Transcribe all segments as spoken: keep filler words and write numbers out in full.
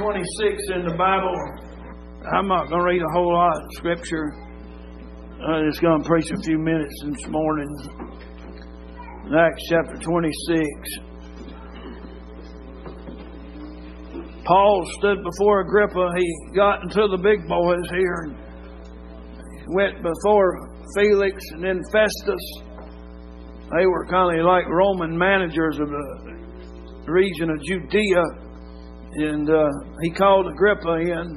twenty-six in the Bible. I'm not going to read a whole lot of Scripture. I'm just going to preach a few minutes this morning. In Acts chapter twenty-six. Paul stood before Agrippa. He got into the big boys here. And went before Felix and then Festus. They were kind of like Roman managers of the region of Judea. And uh, he called Agrippa in.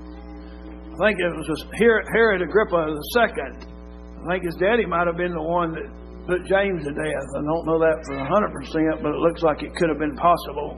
I think it was Herod Agrippa the second. I think his daddy might have been the one that put James to death. I don't know that for one hundred percent, but it looks like it could have been possible.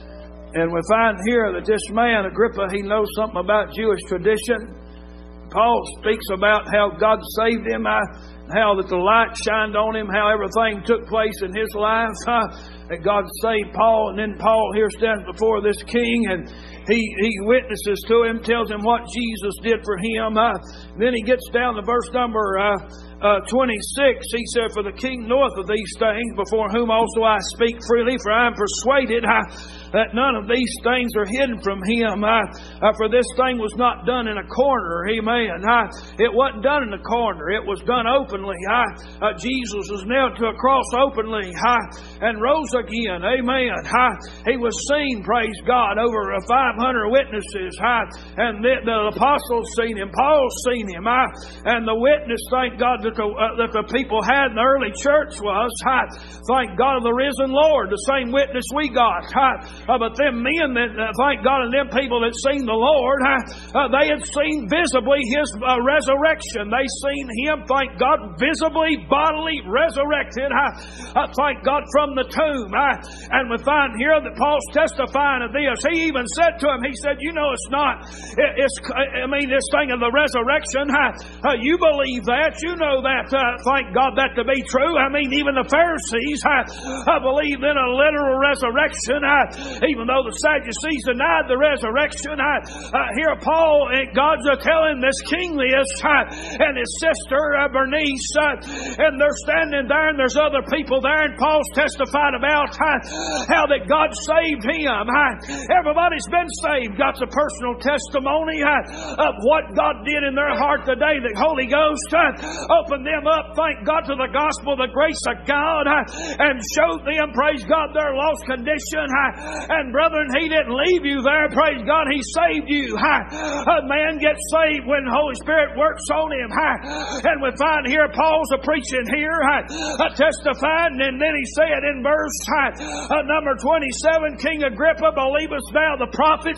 And we find here that this man, Agrippa, he knows something about Jewish tradition. Paul speaks about how God saved him, how that the light shined on him, how everything took place in his life, that God saved Paul. And then Paul here stands before this king and he, he witnesses to him, tells him what Jesus did for him. Uh, then he gets down to verse number uh, uh, twenty-six. He said, "For the king knoweth of these things, before whom also I speak freely, for I am persuaded uh, that none of these things are hidden from him. Uh, uh, for this thing was not done in a corner." Amen. Uh, it wasn't done in a corner. It was done openly. Uh, uh, Jesus was nailed to a cross openly uh, and rose again. Amen. Uh, he was seen, praise God, over uh, five hundred witnesses. Uh, and the, the apostles seen him. Paul's seen him. Uh, and the witness, thank God, that the, uh, that the people had in the early church was, uh, thank God of the risen Lord, the same witness we got. Uh, Uh, but them men that, uh, thank God, and them people that seen the Lord, uh, uh, they had seen visibly His uh, resurrection. They seen Him, thank God, visibly, bodily resurrected. Uh, uh, thank God, from the tomb. Uh, and we find here that Paul's testifying of this. He even said to him, he said, "You know, it's not. It, it's. I mean, this thing of the resurrection. Uh, uh, you believe that. You know that. Uh, thank God, that to be true. I mean, even the Pharisees uh, uh, believed in a literal resurrection." Uh, Even though the Sadducees denied the resurrection, uh, uh, here Paul and God's uh, telling this king this, uh, and his sister uh, Bernice, uh, and they're standing there, and there's other people there, and Paul's testified about uh, how that God saved him. Uh, everybody's been saved, got a personal testimony uh, of what God did in their heart the day the Holy Ghost uh, opened them up, thank God, to the gospel, the grace of God, uh, and showed them, praise God, their lost condition. Uh, And brethren, He didn't leave you there. Praise God, He saved you. A man gets saved when the Holy Spirit works on him. And we find here Paul's a preaching here, testifying, and then he said in verse number twenty-seven, "King Agrippa, believest thou the prophets?"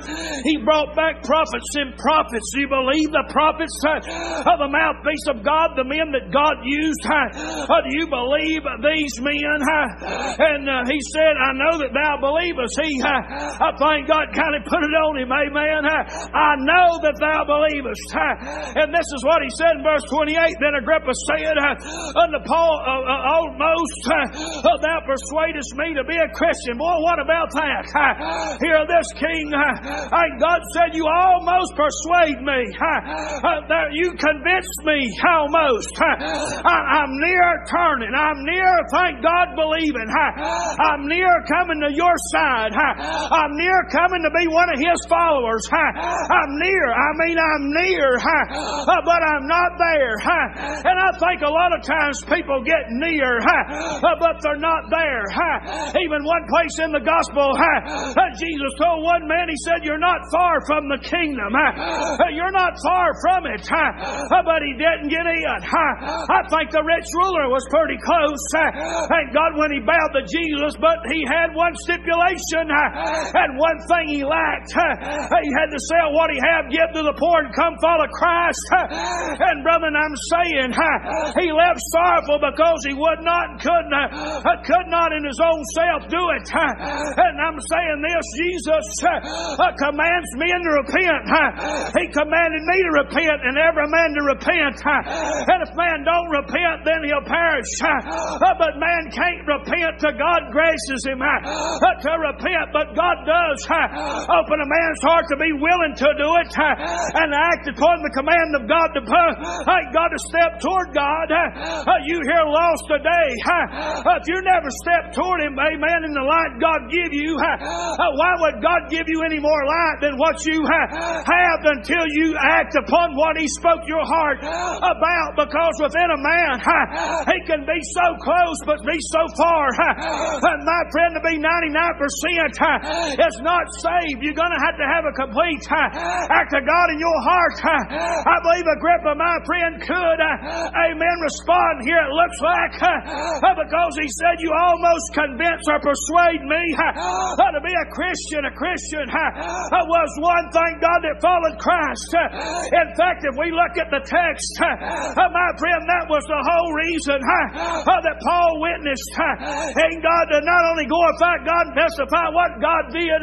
He brought back prophets and prophets. Do you believe the prophets of the mouthpiece of God, the men that God used? Do you believe these men? And he said, "I know that thou believest." He, uh, I thank God, kind of put it on him, amen. Uh, "I know that thou believest." Uh, and this is what he said in verse twenty-eight. "Then Agrippa said uh, unto Paul, uh, uh, almost uh, thou persuadest me to be a Christian." Boy, what about that? Uh, here, this king, uh, uh, God said, "You almost persuade me. Uh, uh, that you convinced me, almost. Uh, I, I'm near turning. I'm near, thank God, believing. Uh, I'm near coming to your side. I'm near coming to be one of His followers. I'm near. I mean, I'm near, but I'm not there." And I think a lot of times people get near, but they're not there. Even one place in the gospel, Jesus told one man, He said, "You're not far from the kingdom. You're not far from it." But he didn't get in. I think the rich ruler was pretty close. Thank God when he bowed to Jesus, but he had one stipulation. And one thing he lacked, he had to sell what he had, give to the poor, and come follow Christ. And brethren, I'm saying he left sorrowful because he would not and could not, could not in his own self do it. And I'm saying this: Jesus commands men to repent. He commanded me to repent and every man to repent And if man don't repent, then he'll perish. But man can't repent till God graces him to repent. But God does open a man's heart to be willing to do it and act upon the command of God to God to step toward God. You here lost today. If you never step toward Him, amen, in the light God give you, why would God give you any more light than what you have until you act upon what He spoke your heart about? Because within a man, he can be so close but be so far. And my friend, to be ninety-nine percent is not saved, you're going to have to have a complete act of God in your heart. I believe Agrippa, my friend, could, amen, respond here, it looks like, because he said, you almost convince or persuade me to be a Christian. A Christian was one, thank God, that followed Christ. In fact, if we look at the text, my friend, that was the whole reason that Paul witnessed. And God did not only glorify God and testify what God did,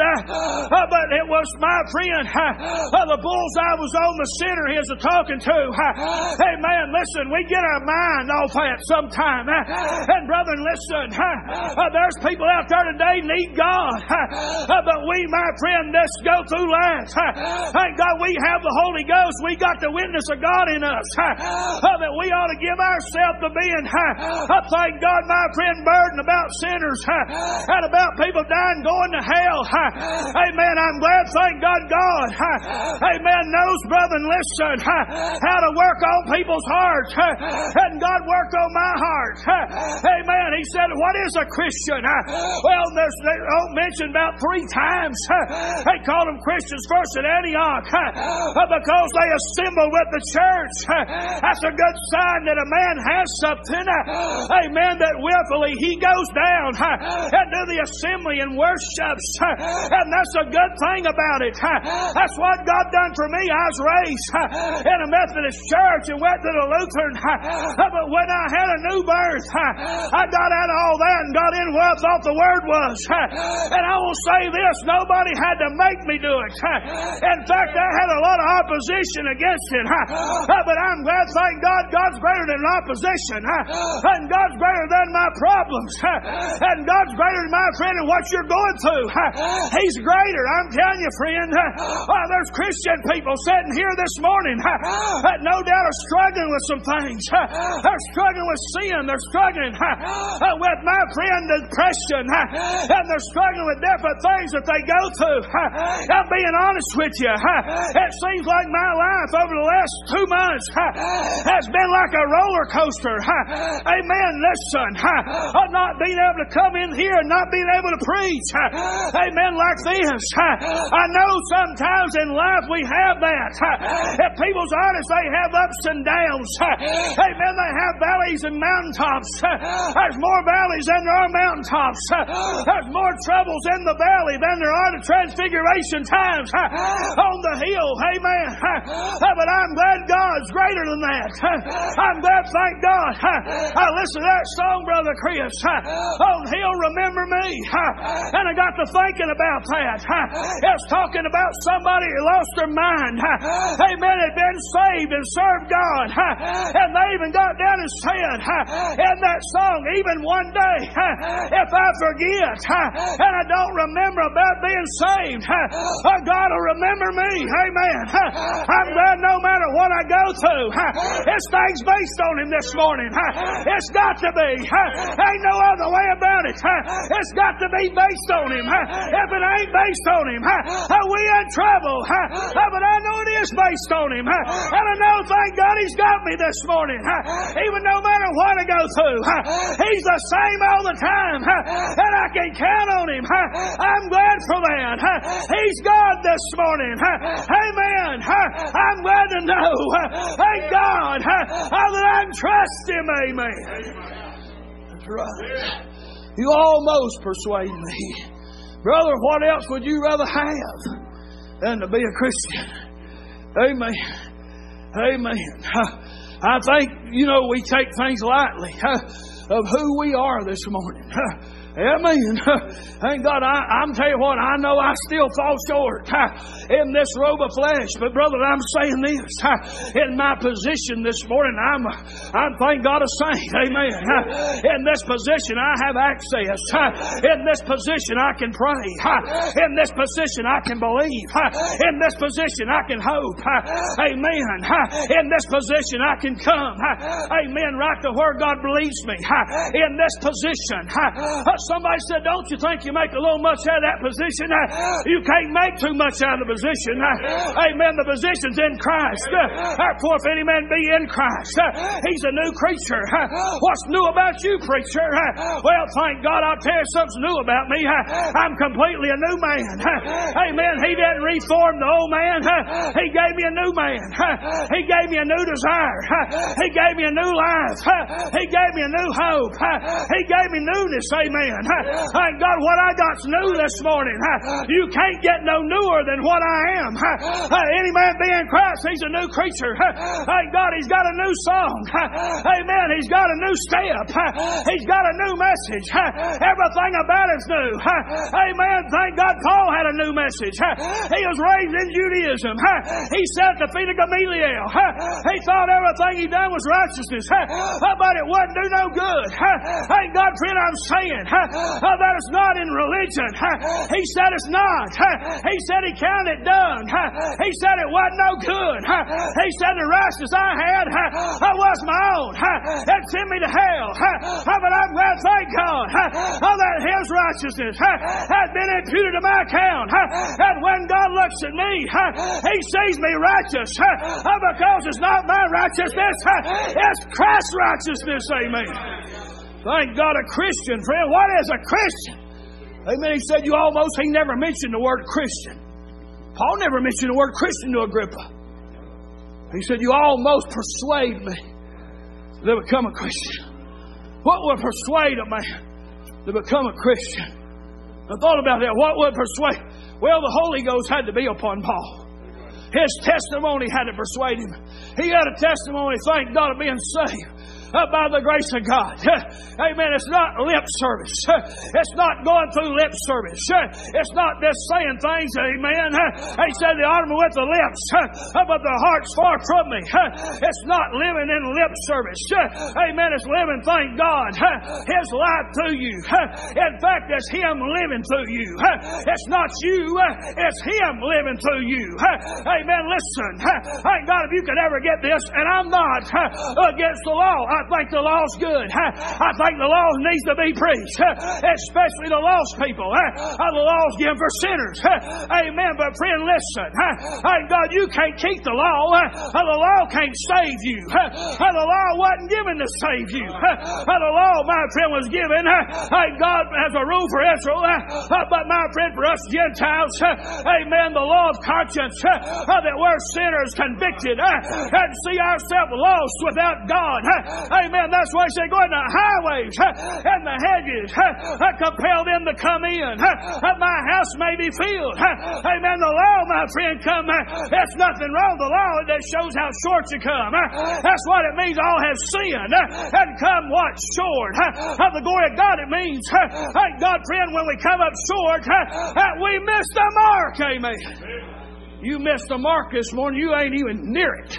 but it was, my friend, the bullseye was on the center he was talking to. Amen. Listen, we get our mind off that sometime. And brethren, listen, there's people out there today need God. But we, my friend, let's go through life. Thank God we have the Holy Ghost. We got the witness of God in us. That we ought to give ourselves to being, thank God, my friend, burdened about sinners and about people dying, going to hell. Amen. I'm glad, thank God, God, amen, knows, brethren, listen, how to work on people's hearts. And God worked on my heart. Amen. He said, what is a Christian? Well, there's oh, mentioned about three times. They called them Christians first at Antioch because they assembled with the church. That's a good sign that a man has something. Amen. That willfully he goes down and do the assembly and worships. And that's a good thing about it. That's what God done for me. I was raised in a Methodist church and went to the Lutheran. But when I had a new birth, I got out of all that and got in where I thought the Word was. And I will say this, nobody had to make me do it. In fact, I had a lot of opposition against it. But I'm glad, thank God, God's greater than opposition. And God's greater than my problems. And God's greater than my friend and what you're going through. He's greater. I'm telling you, friend. Oh, there's Christian people sitting here this morning that no doubt are struggling with some things. They're struggling with sin. They're struggling with, my friend, depression. And they're struggling with different things that they go through. I'm being honest with you. It seems like my life over the last two months has been like a roller coaster. Amen. Listen, of not being able to come in here and not being able to preach. Amen. Like this. I know sometimes in life we have that. If people's honest, they have ups and downs. Amen. They have valleys and mountaintops. There's more valleys than there are mountaintops. There's more troubles in the valley than there are the transfiguration times on the hill. Amen. But I'm glad God's greater than that. I'm glad, thank God. I listened to that song, Brother Chris. On Hill, Remember Me. And I got to thinking about that. It's talking about somebody who lost their mind. Amen. Had been saved and served God. And they even got down and said in that song, even one day, if I forget and I don't remember about being saved, God will remember me. Amen. I'm glad no matter what I go through, this thing's based on Him this morning. It's got to be. Ain't no other way about it. It's got to be based on Him. If it ain't based on Him, we in trouble. But I know it is based on Him. And I know, thank God, He's got me this morning. Even no matter what I go through, He's the same all the time. And I can count on Him. I'm glad for that. He's God this morning. Amen. I'm glad to know, thank God, that I can trust Him. Amen. That's right. You almost persuade me. Brother, what else would you rather have than to be a Christian? Amen. Amen. I think, you know, we take things lightly of who we are this morning. Amen. Thank God. I, I'm telling you what, I know I still fall short in this robe of flesh. But brother, I'm saying this. In my position this morning, I'm, I'm thank God a saint. Amen. In this position, I have access. In this position, I can pray. In this position, I can believe. In this position, I can hope. Amen. In this position, I can come. Amen. Right to where God believes me. In this position. Somebody said, don't you think you make a little much out of that position? You can't make too much out of the position. Amen. The position's in Christ. Therefore, if any man be in Christ, he's a new creature. What's new about you, preacher? Well, thank God, I'll tell you something new about me. I'm completely a new man. Amen. He didn't reform the old man. He gave me a new man. He gave me a new desire. He gave me a new life. He gave me a new hope. He gave me newness. Amen. Thank God, what I got's new this morning. You can't get no newer than what I am. Any man be in Christ, he's a new creature. Thank God, he's got a new song. Amen. He's got a new step. He's got a new message. Everything about it's new. Amen. Thank God, Paul had a new message. He was raised in Judaism. He sat at the feet of Gamaliel. He thought everything he done was righteousness. But it wouldn't do no good. Thank God, friend, I'm saying that it's not in religion. He said it's not. He said he counted it done. He said it wasn't no good. He said the righteousness I had, I was my own. It sent me to hell. But I'm glad, thank God, that His righteousness had been imputed to my account. And when God looks at me, He sees me righteous because it's not my righteousness, it's Christ's righteousness. Amen. Thank God, a Christian, friend. What is a Christian? Amen. He said, you almost, he never mentioned the word Christian. Paul never mentioned the word Christian to Agrippa. He said, you almost persuade me to become a Christian. What would persuade a man to become a Christian? I thought about that. What would persuade? Well, the Holy Ghost had to be upon Paul. His testimony had to persuade him. He had a testimony, thank God, of being saved Uh, by the grace of God. Amen. It's not lip service. It's not going through lip service. It's not just saying things. Amen. He said they honor me with the lips, but the heart's far from me. It's not living in lip service. Amen. It's living, thank God, His life through you. In fact, it's Him living through you. It's not you. It's Him living through you. Amen. Listen. Thank God if you could ever get this, and I'm not against the law. I think the law's good. I think the law needs to be preached, especially the lost people. The law's given for sinners. Amen. But friend, listen. Thank God you can't keep the law. The law can't save you. The law wasn't given to save you. The law, my friend, was given, thank God, as a rule for Israel. But my friend, for us Gentiles, amen, the law of conscience, that we're sinners convicted and see ourselves lost without God. Amen. That's why he said, go in the highways and the hedges, compel them to come in, that my house may be filled. Amen. The law, my friend, come. There's nothing wrong with the law. That shows how short you come. That's what it means. All have sinned and come what? Short of the glory of God. It means, thank God, friend, when we come up short, that we miss the mark. Amen. You missed the mark this morning. You ain't even near it.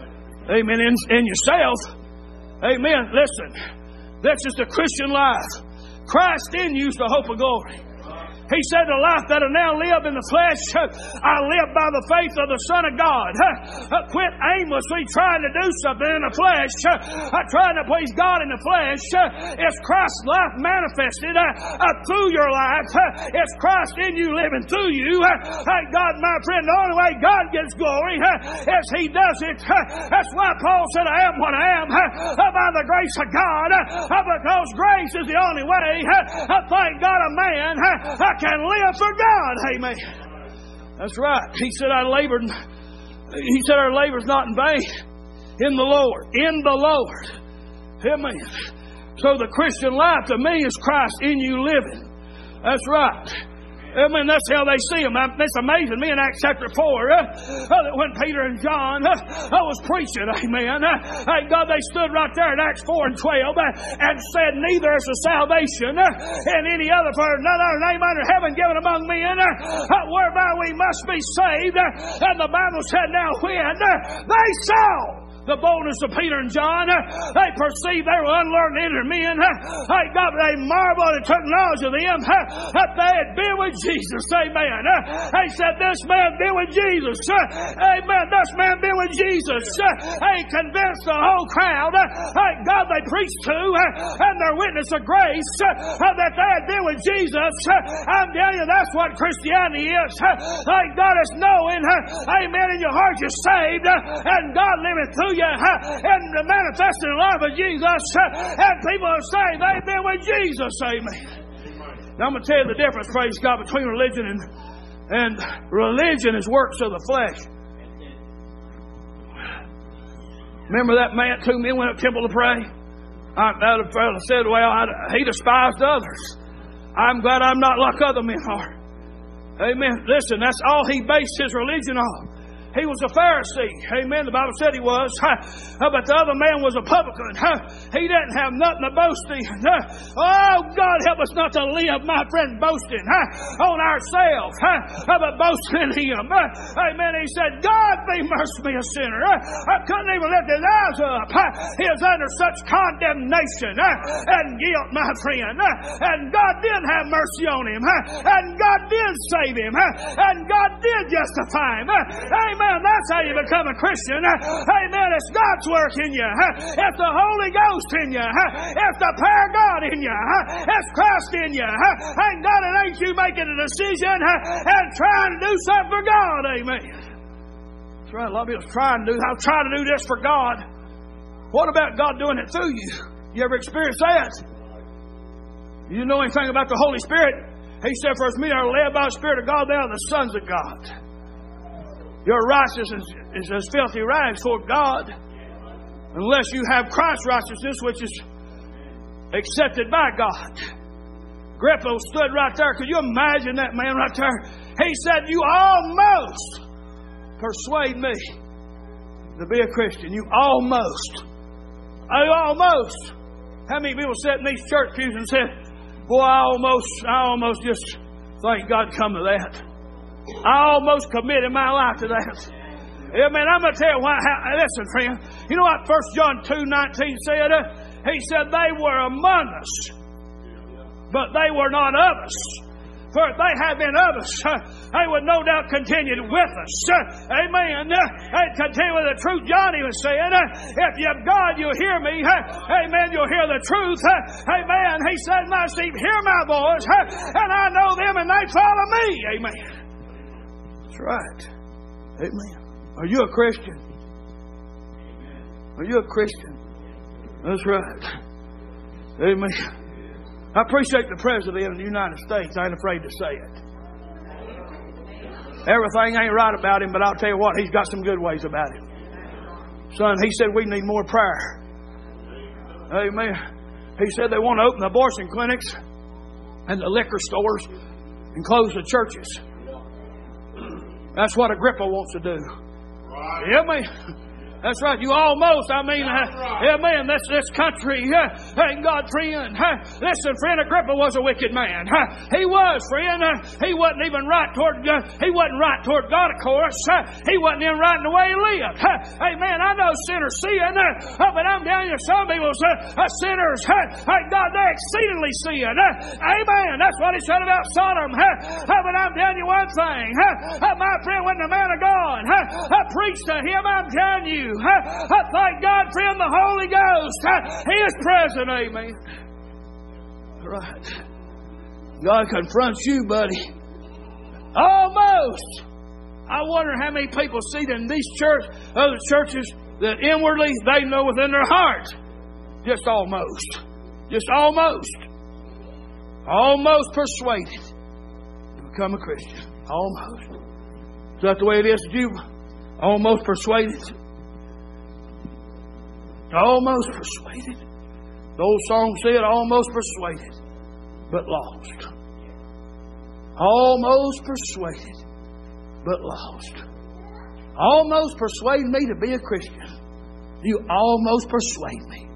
Amen. In, in yourself. Amen. Listen, this is the Christian life. Christ in you is the hope of glory. He said, the life that I now live in the flesh, I live by the faith of the Son of God. Quit aimlessly trying to do something in the flesh, trying to please God in the flesh. It's Christ's life manifested through your life. It's Christ in you living through you. Thank God, my friend, the only way God gets glory is He does it. That's why Paul said, I am what I am by the grace of God, because grace is the only way. Thank God, a man can live for God. Amen. That's right. He said, I labored. He said, our labor's not in vain in the Lord. In the Lord. Amen. So the Christian life to me is Christ in you living. That's right. I mean, that's how they see him. It's amazing. Me in Acts chapter four, uh, uh, when Peter and John uh, I was preaching, amen. Uh, thank God they stood right there in Acts four and twelve uh, and said, neither is the salvation uh, in any other, for none other name under heaven given among men uh, uh, whereby we must be saved. Uh, and the Bible said, now when uh, they saw the boldness of Peter and John, uh, they perceived they were unlearned ignorant men. Uh, they got they marveled and took knowledge of them uh, that they had been with Jesus. Amen. Uh, they said, this man been with Jesus. Uh, amen. This man been with Jesus. Uh, they convinced the whole crowd. Uh, thank God they preached to uh, and their witness of grace uh, that they had been with Jesus. Uh, I'm telling you, that's what Christianity is. Uh, thank God it's knowing, uh, amen, in your heart you're saved uh, and God living through you. And the manifesting life of Jesus, and people are saying they've been with Jesus. Amen. Now I'm going to tell you the difference, praise God, between religion and and religion is works of the flesh. Remember that man, two men went up to the temple to pray. I, that fellow said, "Well, I, he despised others. I'm glad I'm not like other men are." Amen. Listen, that's all he based his religion on. He was a Pharisee. Amen. The Bible said he was. But the other man was a publican. He didn't have nothing to boast in. Oh, God, help us not to live, my friend, boasting on ourselves, but boasting in Him. Amen. He said, God be merciful to me, a sinner. I couldn't even lift his eyes up. He was under such condemnation and guilt, my friend. And God did have mercy on him. And God did save him. And God did justify him. Amen. That's how you become a Christian. Amen. It's God's work in you. It's the Holy Ghost in you. It's the power of God in you. It's Christ in you. Ain't God, it ain't you making a decision and trying to do something for God. Amen. That's right. A lot of people trying to do. I'm trying to do this for God. What about God doing it through you? You ever experienced that? You know anything about the Holy Spirit? He said, for as many are led by the Spirit of God, they are the sons of God. Your righteousness is as filthy rags toward God, unless you have Christ's righteousness, which is accepted by God. Agrippa stood right there. Could you imagine that man right there? He said, you almost persuade me to be a Christian. You almost. You almost. How many people sat in these church pews and said, boy, I almost, I almost just think God come to that. I almost committed my life to that. Yeah, man, I'm going to tell you why. How, listen, friend. You know what First John two nineteen said? Uh, he said, they were among us, but they were not of us. For if they had been of us, uh, they would no doubt continue with us. Uh, amen. Uh, they'd continue with the truth. John even said, uh, if you have God, you'll hear me. Uh, amen. You'll hear the truth. Uh, amen. He said, my sheep hear my voice, uh, and I know them, and they follow me. Amen. That's right. Amen. Are you a Christian? Are you a Christian? That's right. Amen. I appreciate the President of the United States. I ain't afraid to say it. Everything ain't right about him, but I'll tell you what, he's got some good ways about him. Son, he said we need more prayer. Amen. He said they want to open the abortion clinics and the liquor stores and close the churches. That's what Agrippa wants to do. Right. Yeah, man. That's right. You almost, I mean, uh, right. yeah, man, this, this country uh, ain't God, friend. Uh, listen, friend, Agrippa was a wicked man. Uh, he was, friend. Uh, he wasn't even right toward uh, He wasn't right toward God, of course. Uh, he wasn't even right in the way he lived. Uh, hey, man, I know sinners sin, uh, uh, but I'm telling you, some people's uh, uh, sinners, uh, uh, God, they exceedingly sin. Uh, amen. That's what he said about Sodom. Uh, uh, but I'm telling you one thing. Uh, uh, my friend wasn't a man of God. Uh, I preached to him, I'm telling you. I thank God for him, the Holy Ghost. He is present, amen. Right. God confronts you, buddy. Almost. I wonder how many people see that in these church, other churches, that inwardly they know within their heart. Just almost. Just almost. Almost persuaded to become a Christian. Almost. Is that the way it is to you? Almost persuaded. Almost persuaded. The old song said, almost persuaded, but lost. Almost persuaded, but lost. Almost persuade me to be a Christian. You almost persuade me.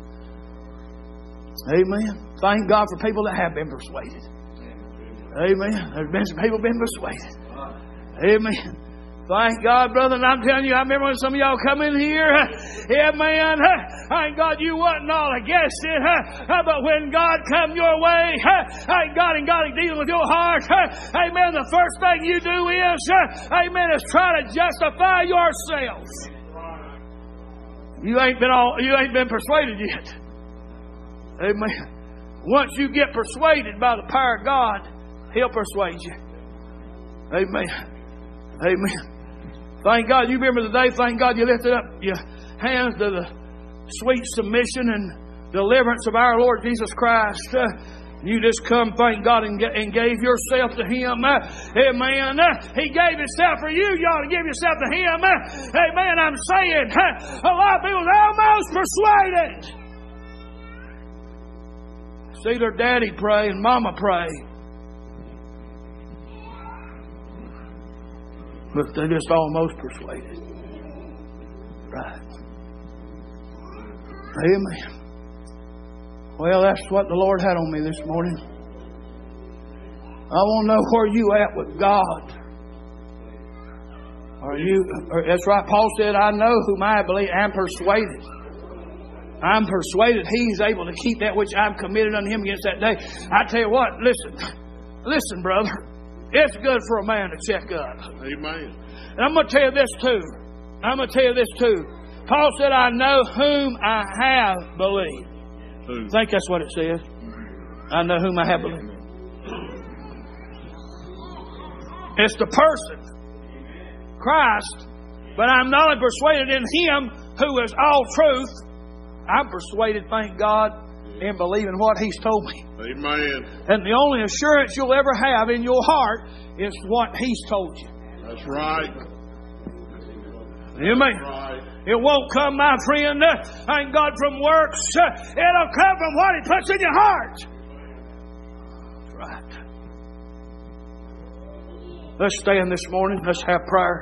Amen. Thank God for people that have been persuaded. Amen. There's been some people been persuaded. Amen. Thank God, brother. And I'm telling you, I remember when some of y'all come in here. Yeah, man. Thank God you wasn't all against it. But when God come your way, thank God and God is dealing with your heart. Amen. The first thing you do is, amen, is try to justify yourself. You ain't been all. You ain't been persuaded yet. Amen. Once you get persuaded by the power of God, He'll persuade you. Amen. Amen. Thank God you remember the day. Thank God you lifted up your hands to the sweet submission and deliverance of our Lord Jesus Christ. Uh, you just come, thank God, and, and gave yourself to Him. Uh, amen. Uh, he gave Himself for you. You ought to give yourself to Him. Uh, amen. I'm saying uh, a lot of people are almost persuaded. See their daddy pray and mama pray. But they're just almost persuaded. Right. Amen. Well, that's what the Lord had on me this morning. I want to know where you at with God. Are you? Or that's right. Paul said, "I know whom I believe. I'm persuaded. I'm persuaded He's able to keep that which I've committed unto Him against that day." I tell you what. Listen, listen, brother. It's good for a man to check up. Amen. And I'm going to tell you this too. I'm going to tell you this too. Paul said, "I know whom I have believed." Who? I think that's what it says. I know whom I have believed. It's the person, Christ. But I'm not only persuaded in Him who is all truth. I'm persuaded, thank God, in believing what He's told me. Amen. And the only assurance you'll ever have in your heart is what He's told you. That's right. Amen. Right. It won't come, my friend, uh, thank God, from works. Uh, it'll come from what He puts in your heart. That's right. Let's stand this morning. Let's have prayer.